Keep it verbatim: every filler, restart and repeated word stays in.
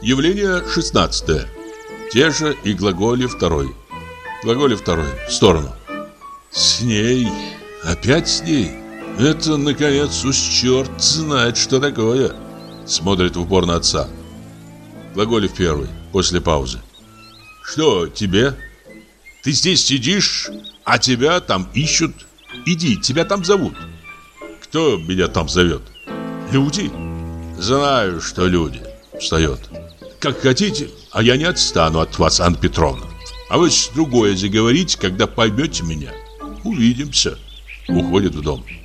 Явление шестнадцатое. Те же и глаголе второй. Глаголе второй. В сторону. С ней. Опять с ней. Это, наконец, уж черт знает, что такое. Смотрит в упор на отца. Глаголе в первый. После паузы. Что тебе? Ты здесь сидишь, а тебя там ищут. Иди, тебя там зовут. Кто меня там зовет? Люди. Знаю, что люди. Встает. Как хотите, а я не отстану от вас, Анна Петровна. А вы с другое заговорите, когда поймете меня. Увидимся. Уходит в дом.